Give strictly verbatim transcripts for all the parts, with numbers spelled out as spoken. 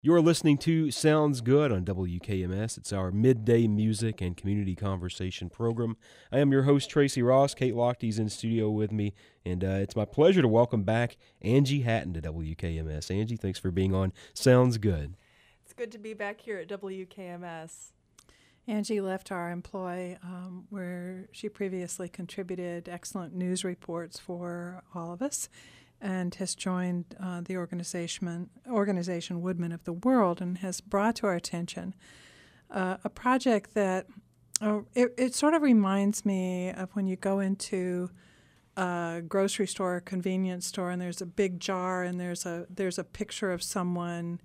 You're listening to Sounds Good on W K M S. It's our midday music and community conversation program. I am your host, Tracy Ross. Kate Lochtey's in studio with me, and uh, it's my pleasure to welcome back Angie Hatton to W K M S. Angie, thanks for being on Sounds Good. It's good to be back here at W K M S. Angie left our employ um, where she previously contributed excellent news reports for all of us, and has joined uh, the organization, organization Woodmen of the World, and has brought to our attention uh, a project that oh, it, it sort of reminds me of when you go into a grocery store or convenience store, and there's a big jar, and there's a there's a picture of someone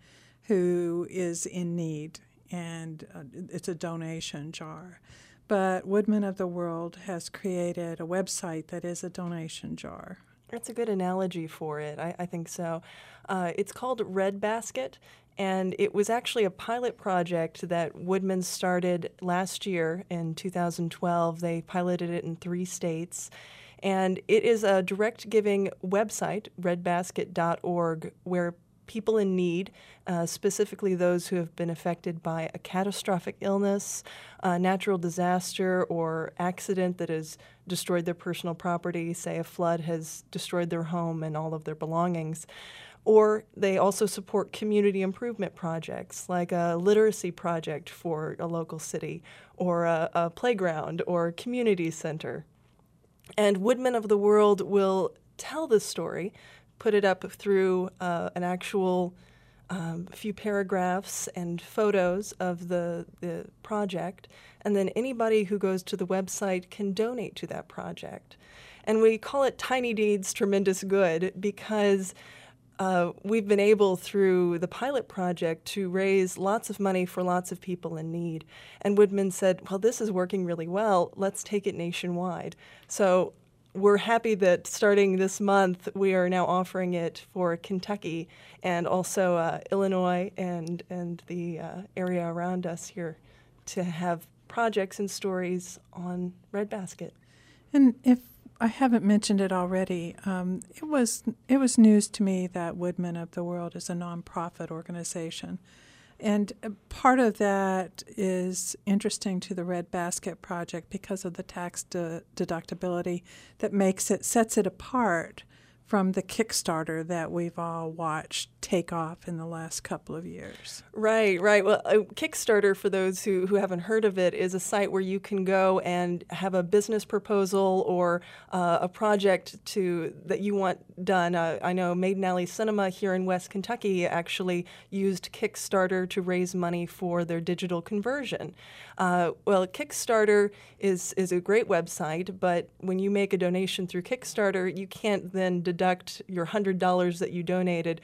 who is in need, and uh, it's a donation jar. But Woodmen of the World has created a website that is a donation jar. That's a good analogy for it. I, I think so. Uh, it's called Red Basket, and it was actually a pilot project that Woodmen started last year in two thousand twelve. They piloted it in three states, and it is a direct giving website, red basket dot org, where people in need, uh, specifically those who have been affected by a catastrophic illness, a natural disaster, or accident that has destroyed their personal property, say a flood has destroyed their home and all of their belongings. Or they also support community improvement projects like a literacy project for a local city, or a, a playground, or a community center. And Woodmen of the World will tell this story, put it up through uh, an actual um, few paragraphs and photos of the, the project, and then anybody who goes to the website can donate to that project. And we call it Tiny Deeds, Tremendous Good because uh, we've been able, through the pilot project, to raise lots of money for lots of people in need. And Woodmen said, well, this is working really well. Let's take it nationwide. So we're happy that starting this month, we are now offering it for Kentucky and also uh, Illinois and, and the uh, area around us here to have projects and stories on Red Basket. And if I haven't mentioned it already, um, it was it was news to me that Woodmen of the World is a nonprofit organization. And part of that is interesting to the Red Basket Project because of the tax de- deductibility that makes it, sets it apart from the Kickstarter that we've all watched take off in the last couple of years. Right, right. Well, uh, Kickstarter, for those who, who haven't heard of it, is a site where you can go and have a business proposal or uh, a project to that you want done. Uh, I know Maiden Alley Cinema here in West Kentucky actually used Kickstarter to raise money for their digital conversion. Uh, well, Kickstarter is, is a great website, but when you make a donation through Kickstarter, you can't then deduct your one hundred dollars that you donated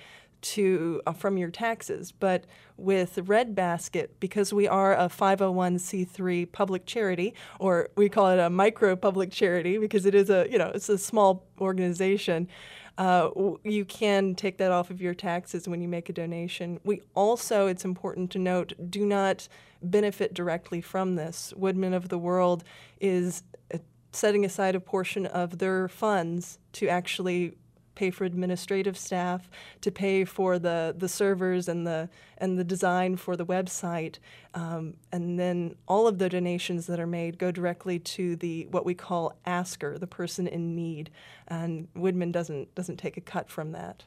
to uh, from your taxes. But with Red Basket, because we are a five oh one c three public charity, or we call it a micro public charity because it is a, you know, it's a small organization, uh, w- you can take that off of your taxes when you make a donation. We also, it's important to note, do not benefit directly from this. Woodmen of the World is uh, setting aside a portion of their funds to actually pay for administrative staff, to pay for the, the servers and the and the design for the website, um, and then all of the donations that are made go directly to the what we call asker, the person in need, and Woodmen doesn't doesn't take a cut from that.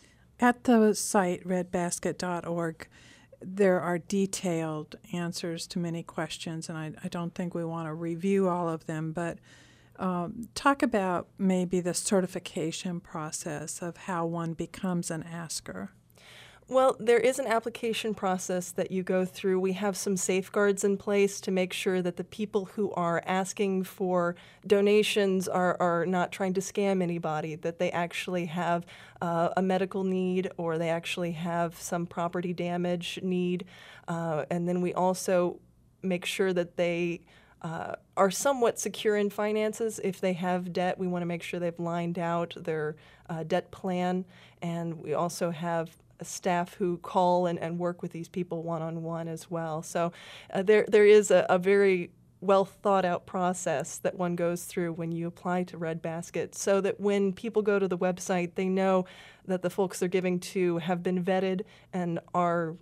At the site red basket dot org, there are detailed answers to many questions, and I, I don't think we want to review all of them, but Um, talk about maybe the certification process of how one becomes an asker. Well, there is an application process that you go through. We have some safeguards in place to make sure that the people who are asking for donations are, are not trying to scam anybody, that they actually have uh, a medical need or they actually have some property damage need. Uh, and then we also make sure that they Uh, are somewhat secure in finances. If they have debt, we want to make sure they've lined out their uh, debt plan. And we also have a staff who call and, and work with these people one-on-one as well. So uh, there there is a, a very well thought out process that one goes through when you apply to Red Basket, so that when people go to the website, they know that the folks they're giving to have been vetted and are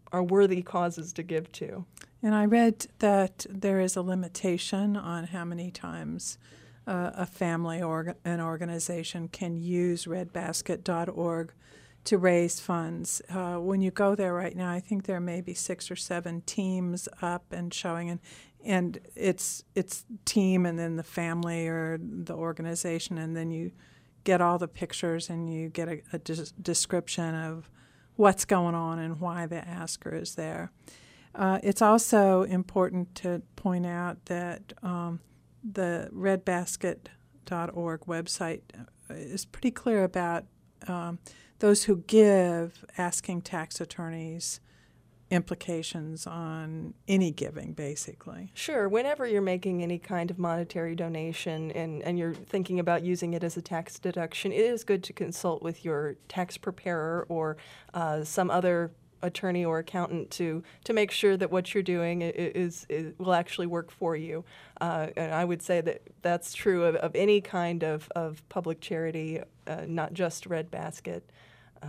are worthy causes to give to. And I read that there is a limitation on how many times uh, a family or an organization can use red basket dot org to raise funds. Uh, when you go there right now, I think there may be six or seven teams up and showing, and and it's it's team and then the family or the organization, and then you get all the pictures and you get a, a des- description of what's going on and why the asker is there. Uh, it's also important to point out that um, the red basket dot org website is pretty clear about um, those who give asking tax attorneys implications on any giving, basically. Sure. Whenever you're making any kind of monetary donation and, and you're thinking about using it as a tax deduction, it is good to consult with your tax preparer or uh, some other attorney or accountant to to make sure that what you're doing is, is will actually work for you. Uh, and I would say that that's true of, of any kind of, of public charity, uh, not just Red Basket. Uh,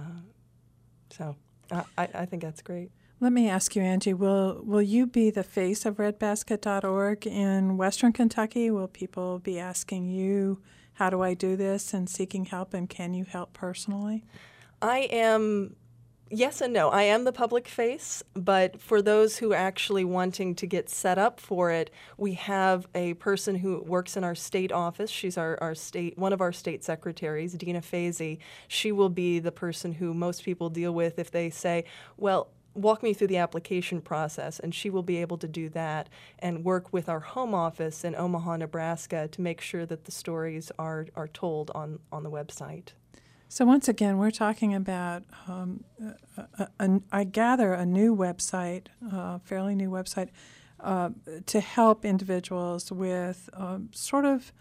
so uh, I, I think that's great. Let me ask you, Angie, will will you be the face of red basket dot org in Western Kentucky? Will people be asking you, how do I do this, and seeking help, and can you help personally? I am, yes and no. I am the public face, but for those who are actually wanting to get set up for it, we have a person who works in our state office. She's our, our state, one of our state secretaries, Dina Fazy. She will be the person who most people deal with if they say, well, walk me through the application process, and she will be able to do that and work with our home office in Omaha, Nebraska to make sure that the stories are, are told on, on the website. So once again, we're talking about, um, a, a, a, I gather, a new website, a uh, fairly new website, uh, to help individuals with uh, sort of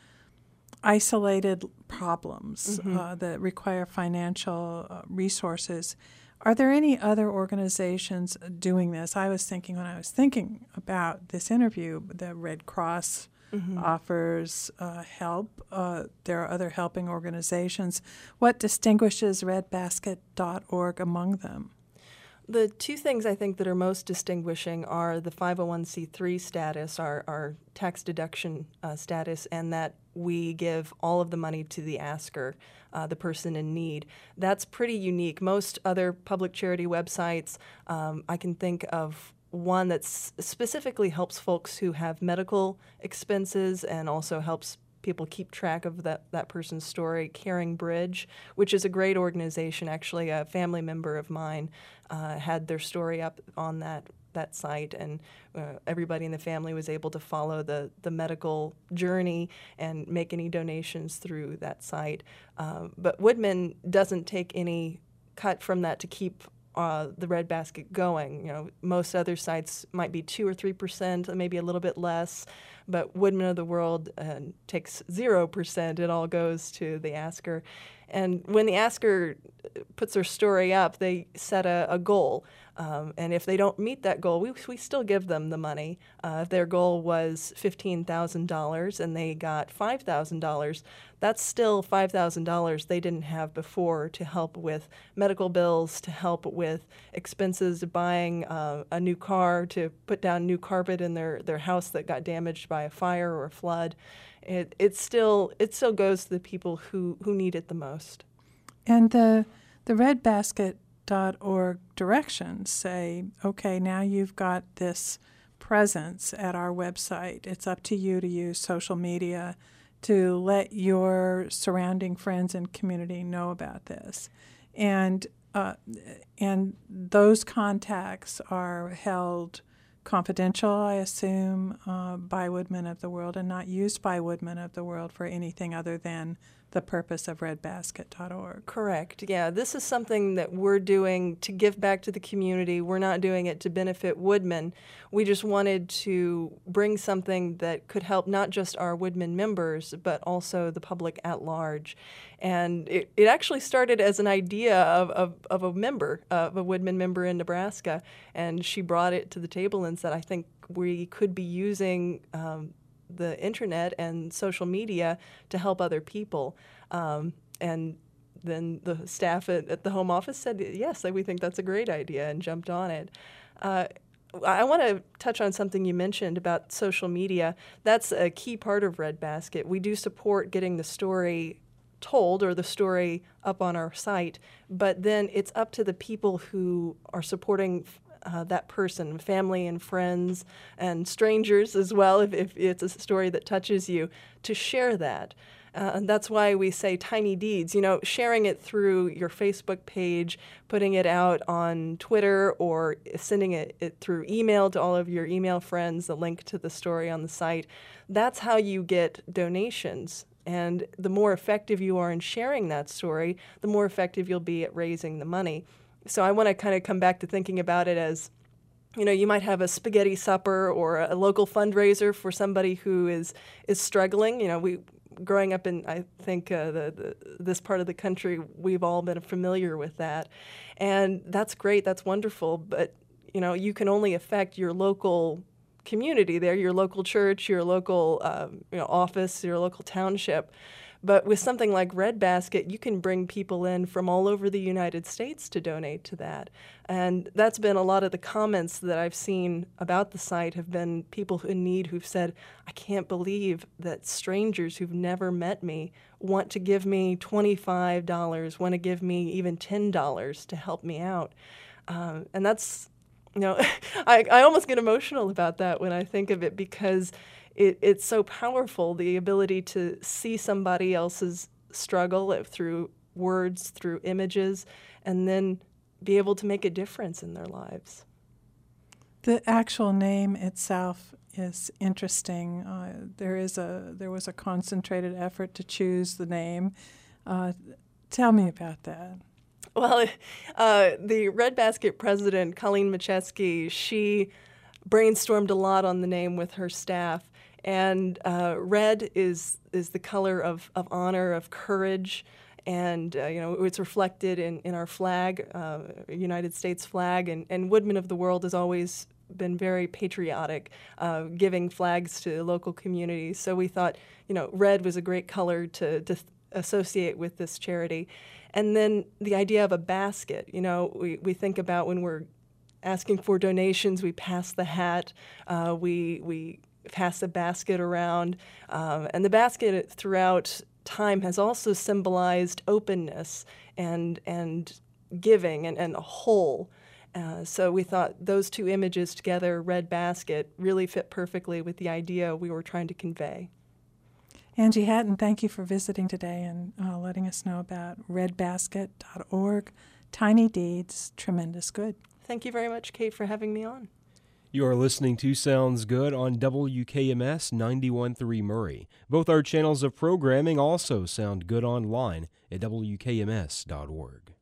isolated problems Mm-hmm. uh, that require financial uh, resources. Are there any other organizations doing this? I was thinking when I was thinking about this interview, the Red Cross mm-hmm. offers uh, help. Uh, there are other helping organizations. What distinguishes red basket dot org among them? The two things I think that are most distinguishing are the five oh one c three status, our, our tax deduction uh, status, and that we give all of the money to the asker, uh, the person in need. That's pretty unique. Most other public charity websites, um, I can think of one that specifically helps folks who have medical expenses and also helps people keep track of that, that person's story, Caring Bridge, which is a great organization. Actually, a family member of mine uh, had their story up on that that site, and uh, everybody in the family was able to follow the, the medical journey and make any donations through that site. Uh, but Woodmen doesn't take any cut from that to keep Uh, the Red Basket going. You know, most other sites might be two or three percent, maybe a little bit less, but Woodmen of the World uh, takes zero percent. It all goes to the asker. And when the asker puts their story up, they set a, a goal. Um, and if they don't meet that goal, we, we still give them the money. Uh, if their goal was fifteen thousand dollars and they got five thousand dollars, that's still five thousand dollars they didn't have before to help with medical bills, to help with expenses of buying uh, a new car, to put down new carpet in their, their house that got damaged by a fire or a flood. It, it, still, it still goes to the people who, who need it the most. And the, the red basket dot org directions say, okay, now you've got this presence at our website. It's up to you to use social media to let your surrounding friends and community know about this. And uh, and those contacts are held confidential, I assume, uh, by Woodmen of the World, and not used by Woodmen of the World for anything other than the purpose of red basket dot org. Correct. Yeah, this is something that we're doing to give back to the community. We're not doing it to benefit Woodmen. We just wanted to bring something that could help not just our Woodmen members, but also the public at large. And it, it actually started as an idea of, of, of a member, uh, of a Woodmen member in Nebraska, and she brought it to the table and said, I think we could be using um, the internet and social media to help other people. Um, and then the staff at, at the home office said, yes, we think that's a great idea, and jumped on it. Uh, I want to touch on something you mentioned about social media. That's a key part of Red Basket. We do support getting the story told or the story up on our site, but then it's up to the people who are supporting uh, that person, family and friends and strangers as well, if, if it's a story that touches you, to share that. Uh, and that's why we say tiny deeds, you know, sharing it through your Facebook page, putting it out on Twitter, or sending it, it through email to all of your email friends, the link to the story on the site. That's how you get donations. And the more effective you are in sharing that story, the more effective you'll be at raising the money. So I want to kind of come back to thinking about it as, you know, you might have a spaghetti supper or a local fundraiser for somebody who is is struggling. You know, we growing up in, I think, uh, the, the this part of the country, we've all been familiar with that. And that's great, that's wonderful, but, you know, you can only affect your local community there, your local church, your local um, you know, office, your local township. But with something like Red Basket, you can bring people in from all over the United States to donate to that. And that's been a lot of the comments that I've seen about the site have been people in need who've said, I can't believe that strangers who've never met me want to give me twenty-five dollars, want to give me even ten dollars to help me out. Um, and that's, you know, I, I almost get emotional about that when I think of it, because It, it's so powerful, the ability to see somebody else's struggle through words, through images, and then be able to make a difference in their lives. The actual name itself is interesting. Uh, there is a there was a concentrated effort to choose the name. Uh, tell me about that. Well, uh, the Red Basket president, Colleen Macheski, she brainstormed a lot on the name with her staff. And uh, red is is the color of, of honor, of courage, and uh, you know, it's reflected in, in our flag, uh, United States flag, and, and Woodmen of the World has always been very patriotic, uh, giving flags to local communities. So we thought, you know, red was a great color to, to associate with this charity. And then the idea of a basket, you know, we, we think about when we're asking for donations, we pass the hat, uh, we we pass the basket around, um, and the basket throughout time has also symbolized openness and and giving and, and a whole. Uh, so we thought those two images together, Red Basket, really fit perfectly with the idea we were trying to convey. Angie Hatton, thank you for visiting today and uh, letting us know about red basket dot org, Tiny Deeds, Tremendous Good. Thank you very much, Kate, for having me on. You are listening to Sounds Good on W K M S ninety-one point three Murray. Both our channels of programming also sound good online at W K M S dot org.